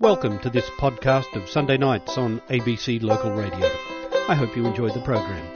Welcome to this podcast of Sunday nights on ABC Local Radio. I hope you enjoyed the program.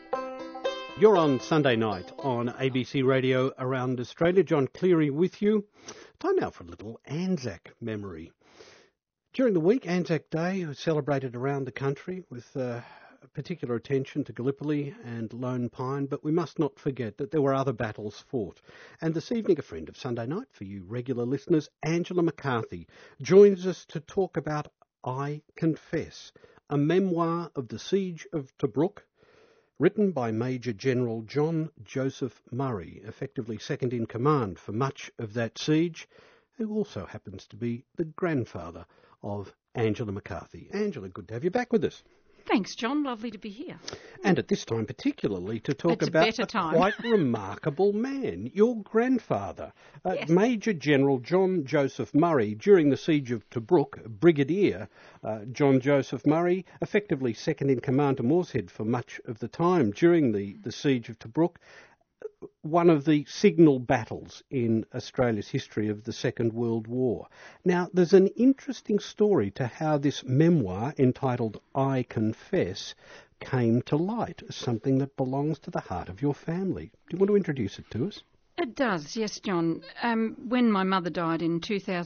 You're on Sunday night on ABC Radio around Australia. John Cleary with you. Time now for a little Anzac memory. During the week, Anzac Day was celebrated around the country with particular attention to Gallipoli and Lone Pine, but we must not forget that there were other battles fought. And this evening, a friend of Sunday Night for you regular listeners, Angela McCarthy, joins us to talk about I Confess, a memoir of the Siege of Tobruk, written by Major General John Joseph Murray, effectively second in command for much of that siege, who also happens to be the grandfather of Angela McCarthy. Angela, good to have you back with us. Thanks, John. Lovely to be here. And at this time particularly to talk about a quite remarkable man, your grandfather, Yes. Major General John Joseph Murray. During the Siege of Tobruk, Brigadier John Joseph Murray, effectively second in command to Morshead for much of the time during the Siege of Tobruk, one of the signal battles in Australia's history of the Second World War. Now, there's an interesting story to how this memoir, entitled I Confess, came to light as something that belongs to the heart of your family. Do you want to introduce it to us? It does, yes, John. When my mother died in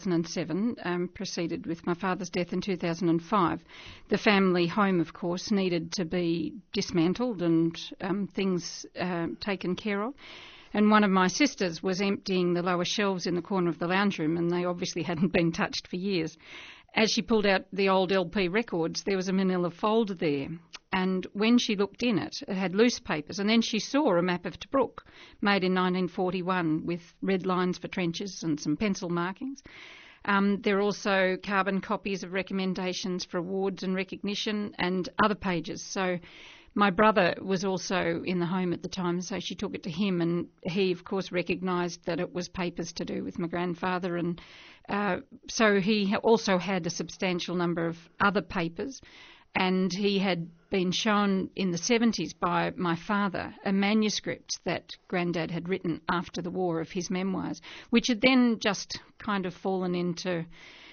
2007, proceeded with my father's death in 2005, the family home, of course, needed to be dismantled and things taken care of. And one of my sisters was emptying the lower shelves in the corner of the lounge room, and they obviously hadn't been touched for years. As she pulled out the old LP records, there was a manila folder there. And when she looked in it, it had loose papers. And then she saw a map of Tobruk made in 1941 with red lines for trenches and some pencil markings. There are also carbon copies of recommendations for awards and recognition and other pages. So my brother was also in the home at the time, so she took it to him, and he, of course, recognised that it was papers to do with my grandfather. And so he also had a substantial number of other papers. And he had been shown in the 70s by my father a manuscript that Grandad had written after the war of his memoirs, which had then just kind of fallen into,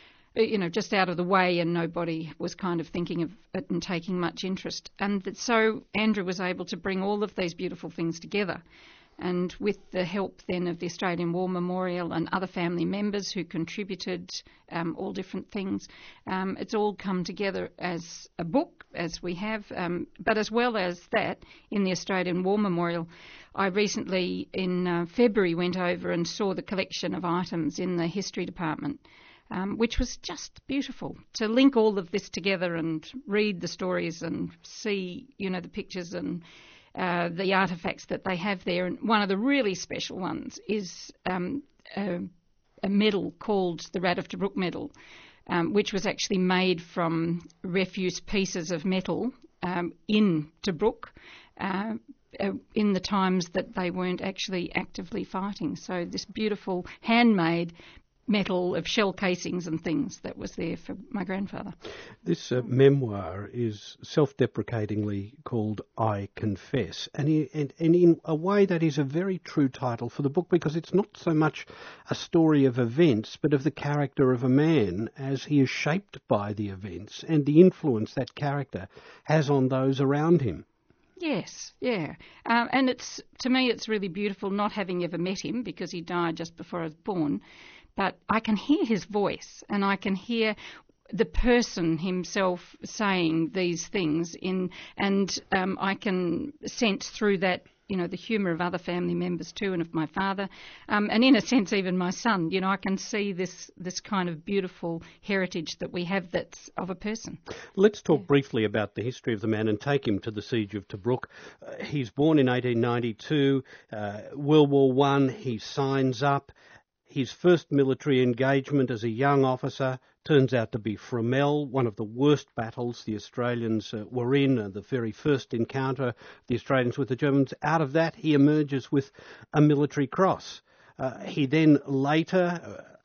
just out of the way, and nobody was kind of thinking of it and taking much interest. And so Andrew was able to bring all of these beautiful things together. And with the help then of the Australian War Memorial and other family members who contributed all different things, it's all come together as a book, as we have. But as well as that, in the Australian War Memorial, I recently, in February, went over and saw the collection of items in the history department, which was just beautiful to link all of this together and read the stories and see, the pictures and the artefacts that they have there. And one of the really special ones is a medal called the Rat of Tobruk medal, which was actually made from refuse pieces of metal in Tobruk in the times that they weren't actually actively fighting. So this beautiful handmade metal of shell casings and things that was there for my grandfather. This memoir is self-deprecatingly called I Confess, and in a way that is a very true title for the book, because it's not so much a story of events but of the character of a man as he is shaped by the events and the influence that character has on those around him. Yes, yeah. And to me it's really beautiful, not having ever met him because he died just before I was born. But I can hear his voice, and I can hear the person himself saying these things, and I can sense through that, the humour of other family members too, and of my father, and in a sense even my son. I can see this kind of beautiful heritage that we have that's of a person. Let's talk briefly about the history of the man and take him to the Siege of Tobruk. He's born in 1892, World War I, he signs up. His first military engagement as a young officer turns out to be Fromelles, one of the worst battles the Australians were in, the very first encounter of the Australians with the Germans. Out of that, he emerges with a military cross. He then later,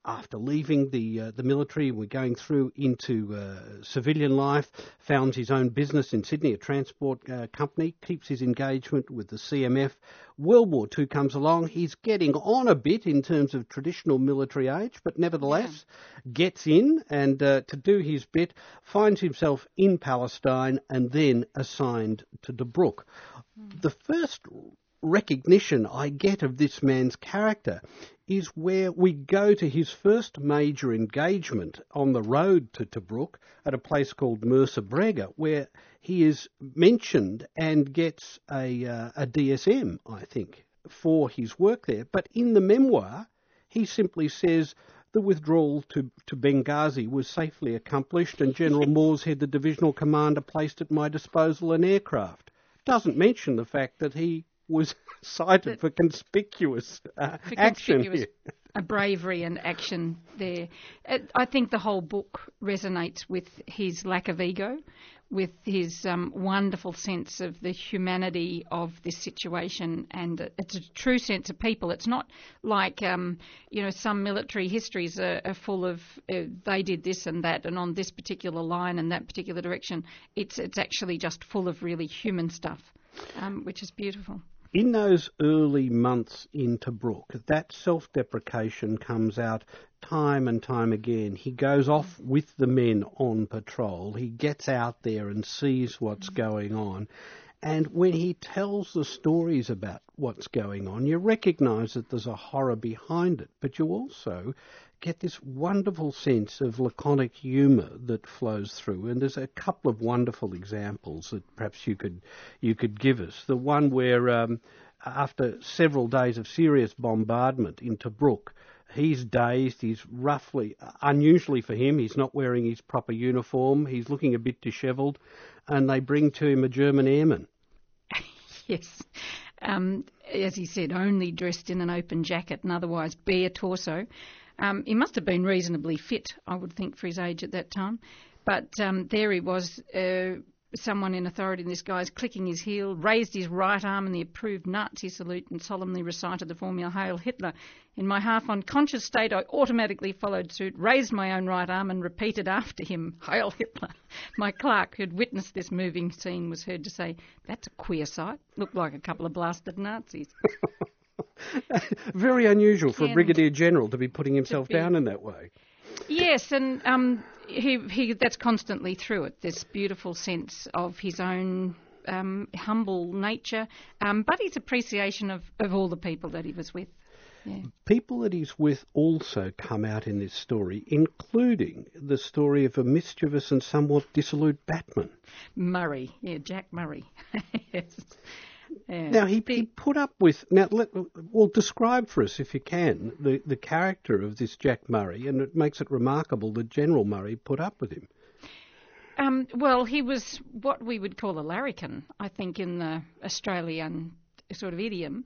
after leaving the military, we're going through into civilian life, founds his own business in Sydney, a transport company, keeps his engagement with the CMF. World War II comes along. He's getting on a bit in terms of traditional military age, but nevertheless gets in and to do his bit, finds himself in Palestine and then assigned to Tobruk. The first recognition I get of this man's character is where we go to his first major engagement on the road to Tobruk at a place called Mersa Brega, where he is mentioned and gets a DSM, I think, for his work there. But in the memoir, he simply says the withdrawal to Benghazi was safely accomplished and General Morshead, the divisional commander, placed at my disposal an aircraft. Doesn't mention the fact that he was cited for conspicuous action here. A bravery and action there. I think the whole book resonates with his lack of ego, with his wonderful sense of the humanity of this situation, and it's a true sense of people. It's not like, some military histories are full of they did this and that and on this particular line and that particular direction. It's actually just full of really human stuff, which is beautiful. In those early months in Tobruk, that self-deprecation comes out time and time again. He goes off with the men on patrol. He gets out there and sees what's going on. And when he tells the stories about what's going on, you recognise that there's a horror behind it, but you also get this wonderful sense of laconic humour that flows through. And there's a couple of wonderful examples that perhaps you could give us. The one where after several days of serious bombardment in Tobruk, he's dazed, he's roughly, unusually for him, he's not wearing his proper uniform, he's looking a bit dishevelled, and they bring to him a German airman. Yes. As he said, only dressed in an open jacket and otherwise bare torso. He must have been reasonably fit, I would think, for his age at that time. But there he was, someone in authority in this guy's clicking his heel, raised his right arm in the approved Nazi salute and solemnly recited the formula, Hail Hitler. In my half-unconscious state, I automatically followed suit, raised my own right arm and repeated after him, Hail Hitler. My clerk, who'd witnessed this moving scene, was heard to say, that's a queer sight. Looked like a couple of blasted Nazis. Very unusual for a brigadier general to be putting himself down in that way. Yes, and he that's constantly through it, this beautiful sense of his own humble nature, but his appreciation of all the people that he was with. Yeah. People that he's with also come out in this story, including the story of a mischievous and somewhat dissolute Batman. Murray, Jack Murray. Yes. Yeah. Now, he put up with... Now, describe for us, if you can, the character of this Jack Murray, and it makes it remarkable that General Murray put up with him. Well, he was what we would call a larrikin, I think, in the Australian sort of idiom.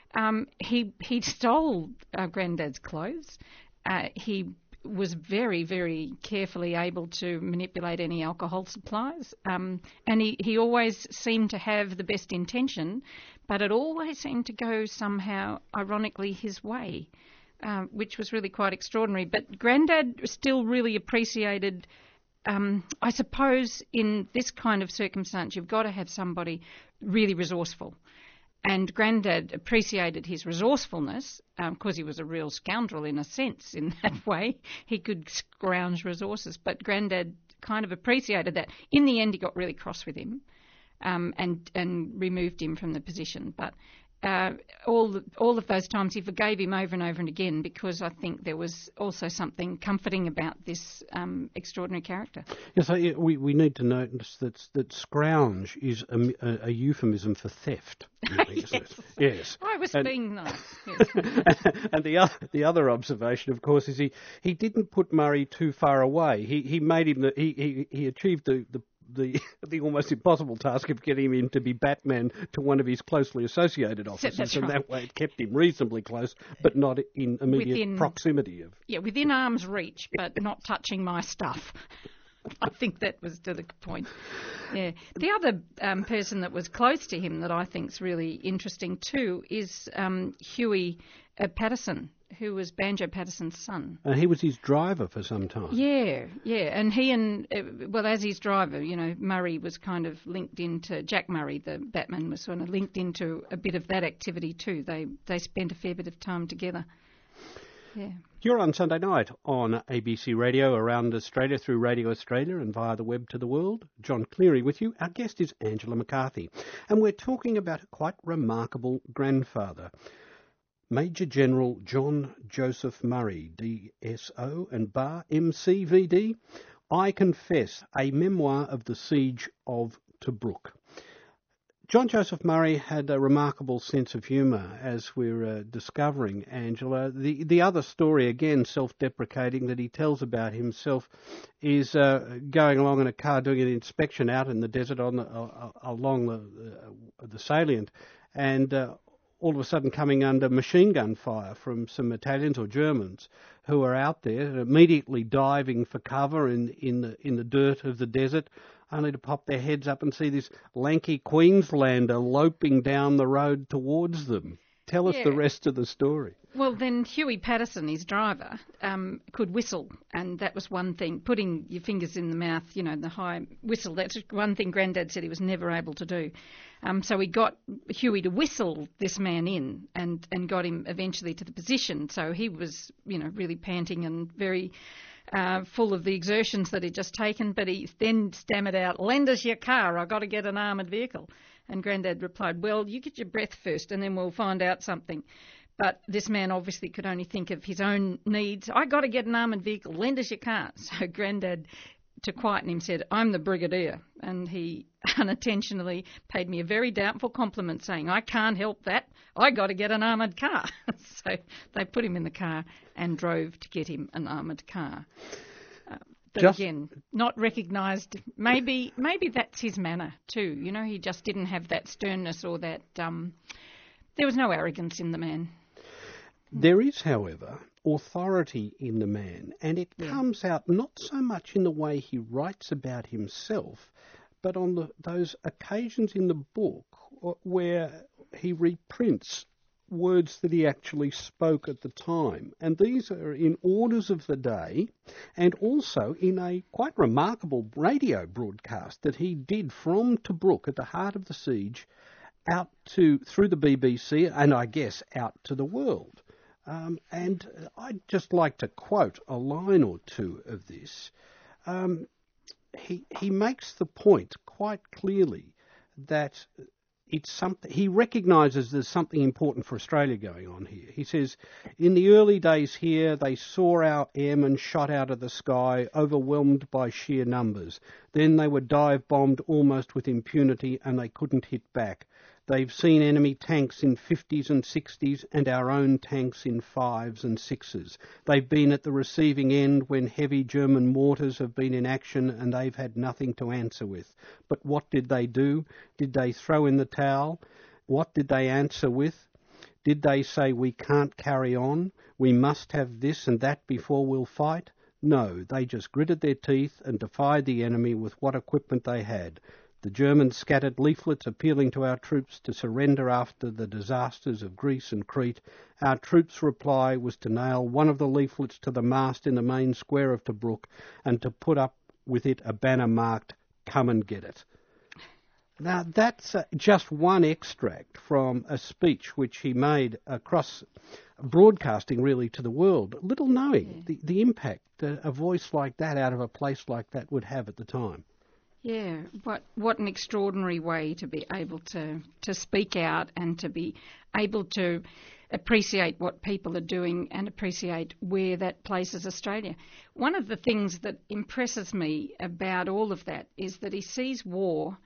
He stole Grandad's clothes. He was very, very carefully able to manipulate any alcohol supplies. And he always seemed to have the best intention, but it always seemed to go somehow, ironically, his way, which was really quite extraordinary. But Grandad still really appreciated, I suppose, in this kind of circumstance, you've got to have somebody really resourceful. And Grandad appreciated his resourcefulness because he was a real scoundrel in a sense in that way. He could scrounge resources, but Grandad kind of appreciated that. In the end, he got really cross with him and removed him from the position. But all of those times he forgave him over and over and again because I think there was also something comforting about this extraordinary character. Yes, we need to notice that scrounge is a euphemism for theft. Really, isn't it? Yes. I was being nice. Yes. And the other observation, of course, is he didn't put Murray too far away. He made him he achieved the almost impossible task of getting him to be Batman to one of his closely associated officers, That's and right. that way it kept him reasonably close, but not in immediate proximity of. Yeah, within arm's reach, but not touching my stuff. I think that was to the point. Yeah. The other person that was close to him that I think is really interesting too is Huey Patterson, who was Banjo Patterson's son. And he was his driver for some time. Yeah. And as his driver, Murray was kind of linked into, Jack Murray, the Batman, was sort of linked into a bit of that activity too. They spent a fair bit of time together. Yeah. You're on Sunday night on ABC Radio around Australia through Radio Australia and via the web to the world. John Cleary with you. Our guest is Angela McCarthy, and we're talking about a quite remarkable grandfather, Major General John Joseph Murray, DSO and bar MCVD. I Confess, a memoir of the siege of Tobruk. John Joseph Murray had a remarkable sense of humour, as we're discovering, Angela. The other story, again self-deprecating, that he tells about himself is going along in a car doing an inspection out in the desert along the salient, and all of a sudden coming under machine gun fire from some Italians or Germans who are out there, immediately diving for cover in the dirt of the desert, only to pop their heads up and see this lanky Queenslander loping down the road towards them. Tell us the rest of the story. Well, then Huey Patterson, his driver, could whistle, and that was one thing. Putting your fingers in the mouth, the high whistle, that's one thing Grandad said he was never able to do. So he got Huey to whistle this man in and got him eventually to the position. So he was, really panting and very full of the exertions that he'd just taken, but he then stammered out, "Lend us your car, I've got to get an armoured vehicle." And Grandad replied, "Well, you get your breath first and then we'll find out something." But this man obviously could only think of his own needs. "I got to get an armoured vehicle, lend us your car." So Grandad, to quieten him, said, "I'm the brigadier." And he unintentionally paid me a very doubtful compliment, saying, "I can't help that. I got to get an armoured car." So they put him in the car and drove to get him an armoured car. But again, not recognised. Maybe that's his manner too. He just didn't have that sternness or that. There was no arrogance in the man. There is, however, authority in the man, and it comes out not so much in the way he writes about himself, but on those occasions in the book where he reprints words that he actually spoke at the time. And these are in orders of the day, and also in a quite remarkable radio broadcast that he did from Tobruk at the heart of the siege out through the BBC, and I guess out to the world. And I'd just like to quote a line or two of this. He makes the point quite clearly that it's something he recognises there's something important for Australia going on here. He says, "In the early days here, they saw our airmen shot out of the sky, overwhelmed by sheer numbers. Then they were dive-bombed almost with impunity, and they couldn't hit back. They've seen enemy tanks in 50s and 60s and our own tanks in 5s and 6s. They've been at the receiving end when heavy German mortars have been in action and they've had nothing to answer with. But what did they do? Did they throw in the towel? What did they answer with? Did they say, we can't carry on, we must have this and that before we'll fight? No, they just gritted their teeth and defied the enemy with what equipment they had. The Germans scattered leaflets appealing to our troops to surrender after the disasters of Greece and Crete. Our troops' reply was to nail one of the leaflets to the mast in the main square of Tobruk and to put up with it a banner marked, 'Come and get it.'" Now, that's just one extract from a speech which he made across broadcasting really to the world, little knowing the impact a voice like that out of a place like that would have at the time. Yeah, what an extraordinary way to be able to speak out and to be able to appreciate what people are doing and appreciate where that places Australia. One of the things that impresses me about all of that is that he sees war,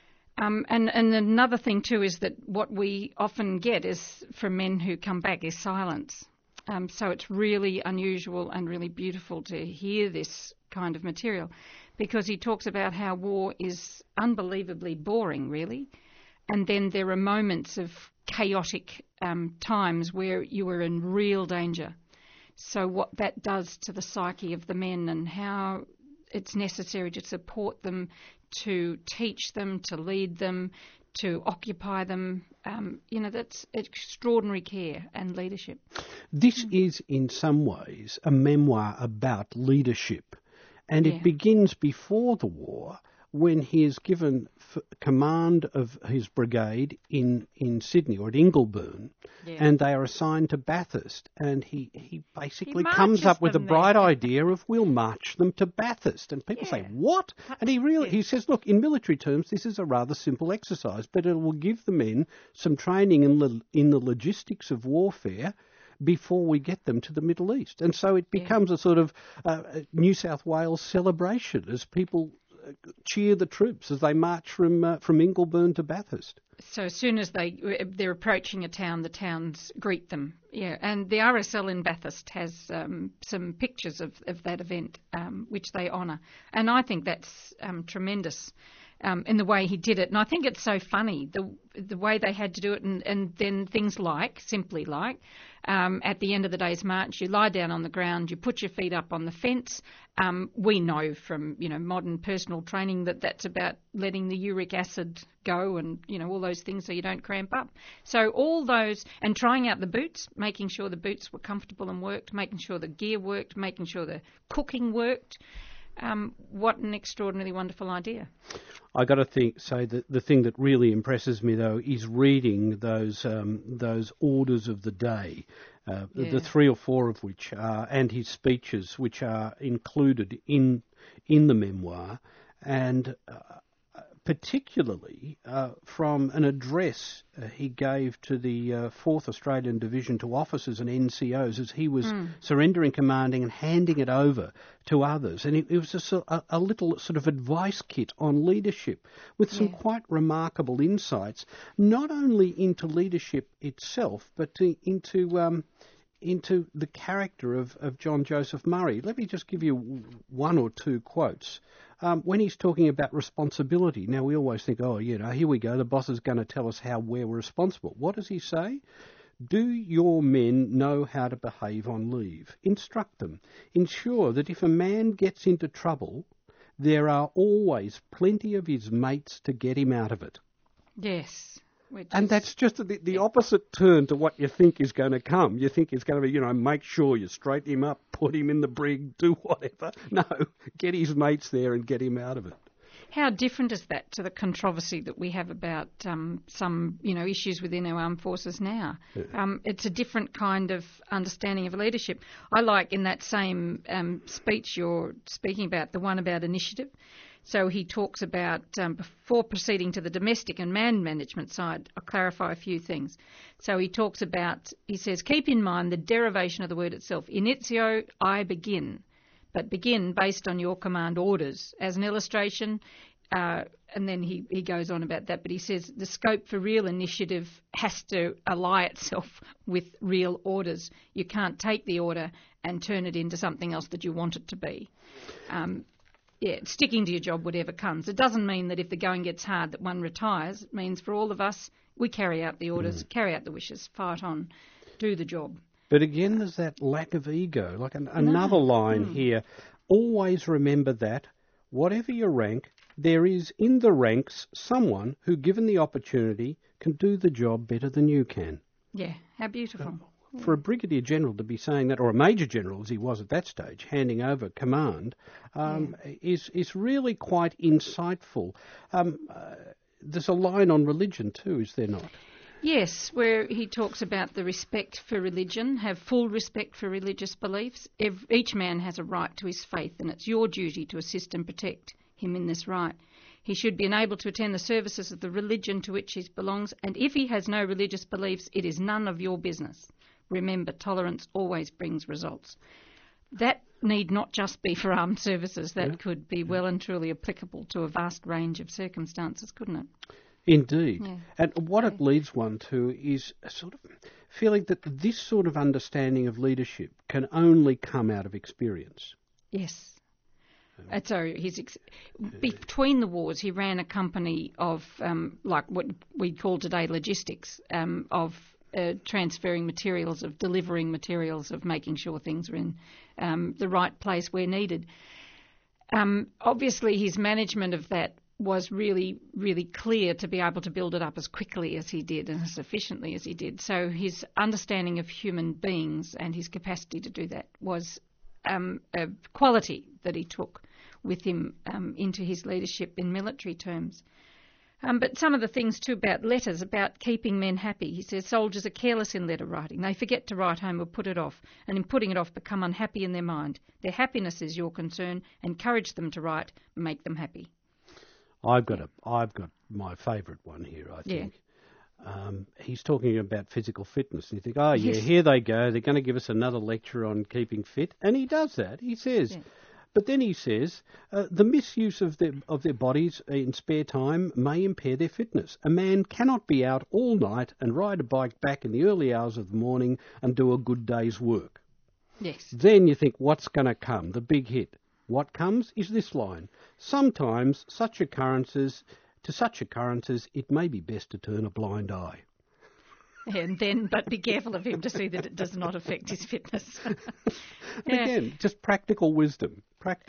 and another thing too is that what we often get is from men who come back is silence. So it's really unusual and really beautiful to hear this kind of material, because he talks about how war is unbelievably boring, really, and then there are moments of chaotic times where you are in real danger. So what that does to the psyche of the men and how it's necessary to support them, to teach them, to lead them, to occupy them. That's extraordinary care and leadership. This is, in some ways, a memoir about leadership, and it begins before the war, when he is given command of his brigade in Sydney, or at Ingleburn, and they are assigned to Bathurst, and he basically comes up with a bright idea of, we'll march them to Bathurst. And people say, what? And he says, look, in military terms, this is a rather simple exercise, but it will give the men some training in the logistics of warfare before we get them to the Middle East. And so it becomes a sort of New South Wales celebration as people cheer the troops as they march from Ingleburn to Bathurst. So as soon as they're approaching a town, the towns greet them. Yeah, and the RSL in Bathurst has some pictures of that event, which they honour. And I think that's tremendous in the way he did it. And I think it's so funny, the way they had to do it, and then things simply like, at the end of the day's march, you lie down on the ground, you put your feet up on the fence. We know from, modern personal training that that's about letting the uric acid go and, all those things so you don't cramp up. So all those, and trying out the boots, making sure the boots were comfortable and worked, making sure the gear worked, making sure the cooking worked. What an extraordinarily wonderful idea. I got to say that the thing that really impresses me, though, is reading those orders of the day, the 3 or 4 of which are, and his speeches, which are included in the memoir, and particularly from an address he gave to the 4th Australian Division, to officers and NCOs as he was surrendering commanding and handing it over to others. And it was a little sort of advice kit on leadership with some quite remarkable insights, not only into leadership itself, but into the character of John Joseph Murray. Let me just give you 1 or 2 quotes. When he's talking about responsibility, now we always think, here we go, the boss is going to tell us how we're responsible. What does he say? Do your men know how to behave on leave? Instruct them. Ensure that if a man gets into trouble, there are always plenty of his mates to get him out of it. Yes. And that's just the opposite turn to what you think is going to come. You think it's going to be, make sure you straighten him up, put him in the brig, do whatever. No, get his mates there and get him out of it. How different is that to the controversy that we have about some, issues within our armed forces now? It's a different kind of understanding of leadership. I like in that same speech you're speaking about, the one about initiative. So he talks about, before proceeding to the domestic and man management side, I'll clarify a few things. So he says, keep in mind the derivation of the word itself. Initio, I begin, but begin based on your command orders. As an illustration, and then he goes on about that, but he says the scope for real initiative has to ally itself with real orders. You can't take the order and turn it into something else that you want it to be. Sticking to your job, whatever comes. It doesn't mean that if the going gets hard that one retires. It means for all of us, we carry out the orders, carry out the wishes, fight on, do the job. But again, there's that lack of ego. Like another line here, always remember that, whatever your rank, there is in the ranks someone who, given the opportunity, can do the job better than you can. Yeah, how beautiful. For a brigadier general to be saying that, or a major general as he was at that stage, handing over command, is really quite insightful. There's a line on religion too, is there not? Yes, where he talks about the respect for religion, have full respect for religious beliefs. Each man has a right to his faith, and it's your duty to assist and protect him in this right. He should be enabled to attend the services of the religion to which he belongs, and if he has no religious beliefs, it is none of your business. Remember, tolerance always brings results. That need not just be for armed services. That could be well and truly applicable to a vast range of circumstances, couldn't it? Indeed. Yeah. And what it leads one to is a sort of feeling that this sort of understanding of leadership can only come out of experience. Yes. So between the wars, he ran a company of, like what we call today logistics, of transferring materials, of delivering materials, of making sure things are in the right place where needed. Obviously, his management of that was really, really clear to be able to build it up as quickly as he did and as efficiently as he did. So his understanding of human beings and his capacity to do that was a quality that he took with him into his leadership in military terms. But some of the things too about letters, about keeping men happy. He says soldiers are careless in letter writing. They forget to write home or put it off, and in putting it off become unhappy in their mind. Their happiness is your concern. Encourage them to write. Make them happy. I've got my favourite one here, I think. Yeah. He's talking about physical fitness. And you think, oh, yeah, yes. Here they go. They're going to give us another lecture on keeping fit. And he does that. He says... Yeah. But then he says, the misuse of their bodies in spare time may impair their fitness. A man cannot be out all night and ride a bike back in the early hours of the morning and do a good day's work. Yes. Then you think, what's going to come? The big hit. What comes is this line. Sometimes to such occurrences, it may be best to turn a blind eye. And then, but be careful of him to see that it does not affect his fitness. Yeah. Again, just practical wisdom.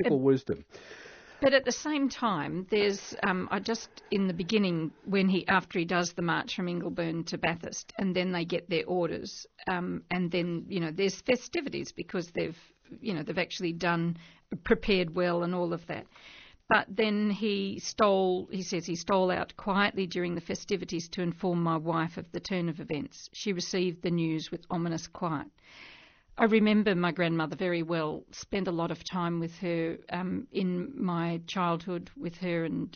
But at the same time, there's in the beginning after he does the march from Ingleburn to Bathurst, and then they get their orders, and then there's festivities because they've actually prepared well and all of that. But then he says he stole out quietly during the festivities to inform my wife of the turn of events. She received the news with ominous quiet. I remember my grandmother very well, spent a lot of time with her in my childhood with her and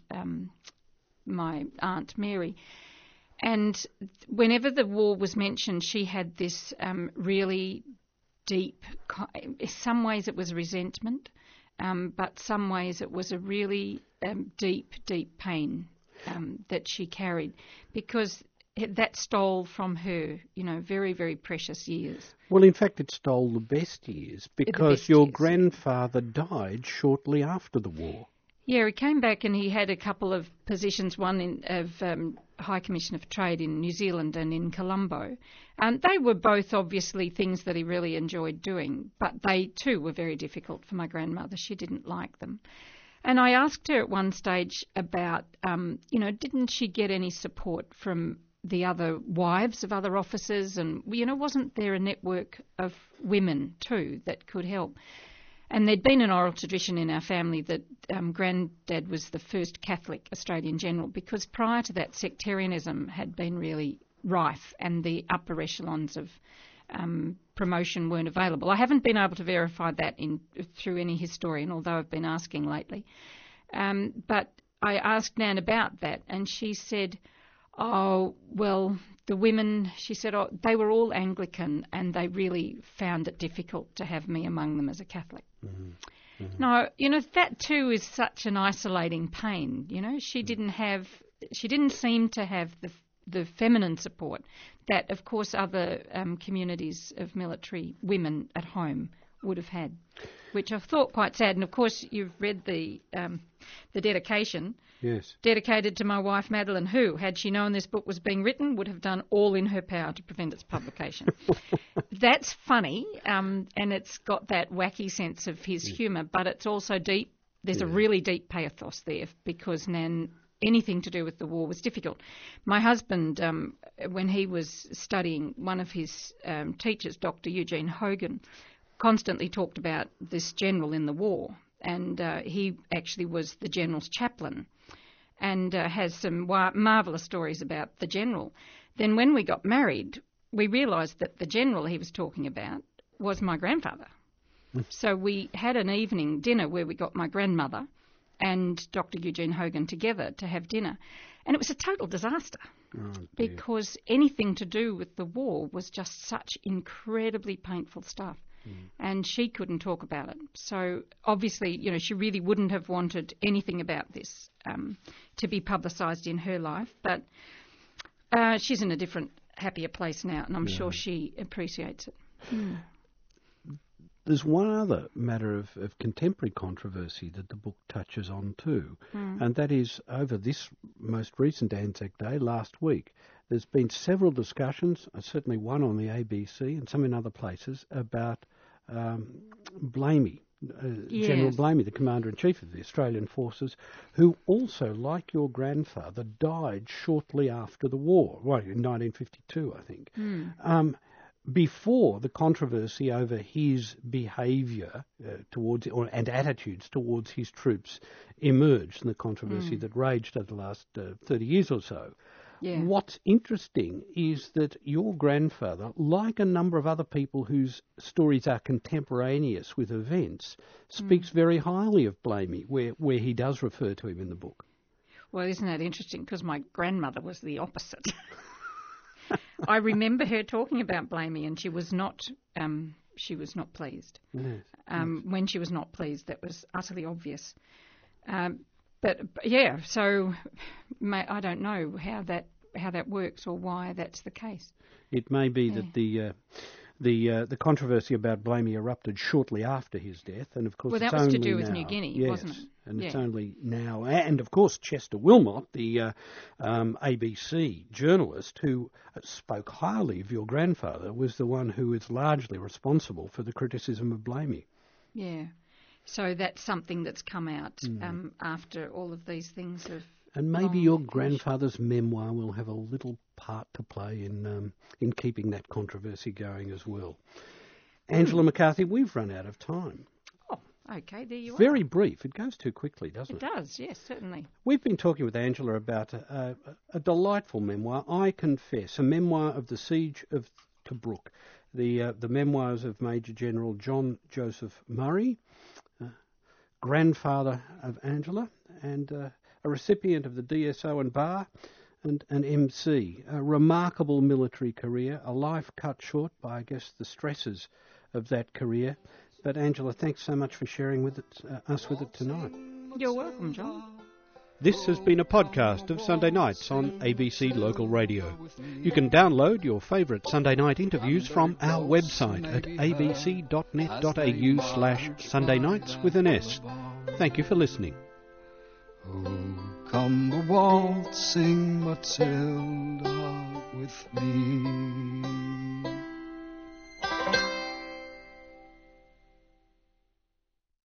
my Aunt Mary. And whenever the war was mentioned, she had this really deep, in some ways it was resentment, but some ways it was a really deep, deep pain that she carried because that stole from her, very, very precious years. Well, in fact, it stole the best years because your grandfather died shortly after the war. Yeah, he came back and he had a couple of positions, one of High Commissioner for Trade in New Zealand and in Colombo. And they were both obviously things that he really enjoyed doing, but they too were very difficult for my grandmother. She didn't like them. And I asked her at one stage about, didn't she get any support from the other wives of other officers? And, wasn't there a network of women too that could help? And there'd been an oral tradition in our family that Granddad was the first Catholic Australian general because prior to that sectarianism had been really rife and the upper echelons of promotion weren't available. I haven't been able to verify that through any historian, although I've been asking lately. But I asked Nan about that and she said, oh, well, the women, she said, they were all Anglican and they really found it difficult to have me among them as a Catholic. Mm-hmm. Mm-hmm. Now, that too is such an isolating pain. She didn't seem to have the feminine support that, of course, other communities of military women at home would have had, which I've thought quite sad. And, of course, you've read the dedication. Yes. Dedicated to my wife, Madeline, who, had she known this book was being written, would have done all in her power to prevent its publication. That's funny, and it's got that wacky sense of his humour, but it's also deep. There's a really deep pathos there because Nan, anything to do with the war was difficult. My husband, when he was studying, one of his teachers, Dr. Eugene Hogan, constantly talked about this general in the war, and he actually was the general's chaplain and has some marvellous stories about the general. Then when we got married, we realised that the general he was talking about was my grandfather. So we had an evening dinner where we got my grandmother and Dr. Eugene Hogan together to have dinner. And it was a total disaster because anything to do with the war was just such incredibly painful stuff. And she couldn't talk about it. So obviously, she really wouldn't have wanted anything about this to be publicised in her life. But she's in a different, happier place now, and I'm sure she appreciates it. Mm. There's one other matter of contemporary controversy that the book touches on too, and that is over this most recent Anzac Day last week. There's been several discussions, certainly one on the ABC and some in other places, about Blamey, General Blamey, the Commander-in-Chief of the Australian Forces, who also, like your grandfather, died shortly after the war, well, in 1952, I think. Before the controversy over his behaviour and attitudes towards his troops emerged, and the controversy that raged over the last 30 years or so. Yeah. What's interesting is that your grandfather, like a number of other people whose stories are contemporaneous with events, speaks very highly of Blamey, where he does refer to him in the book. Well, isn't that interesting? Because my grandmother was the opposite. I remember her talking about Blamey, and she was not pleased. Yes. When she was not pleased, that was utterly obvious. But yeah, so I don't know how that works or why that's the case. It may be that the controversy about Blamey erupted shortly after his death, and of course, well, that was to do with New Guinea, wasn't it? And it's only now, and of course, Chester Wilmot, the ABC journalist who spoke highly of your grandfather, was the one who is largely responsible for the criticism of Blamey. Yeah. So that's something that's come out after all of these things have. And maybe your grandfather's memoir will have a little part to play in keeping that controversy going as well. Angela McCarthy, we've run out of time. Oh, okay, there you are. Very brief. It goes too quickly, doesn't it? It does, yes, certainly. We've been talking with Angela about a delightful memoir, I Confess, a memoir of the Siege of Tobruk, the memoirs of Major General John Joseph Murray, grandfather of Angela, and a recipient of the DSO and Bar, and an MC. A remarkable military career, a life cut short by, I guess, the stresses of that career. But Angela, thanks so much for sharing with us with it tonight. You're welcome, John. This has been a podcast of Sunday Nights on ABC Local Radio. You can download your favourite Sunday night interviews from our website at abc.net.au/Sunday Nights with an S. Thank you for listening. Oh, come a waltzing Matilda with me.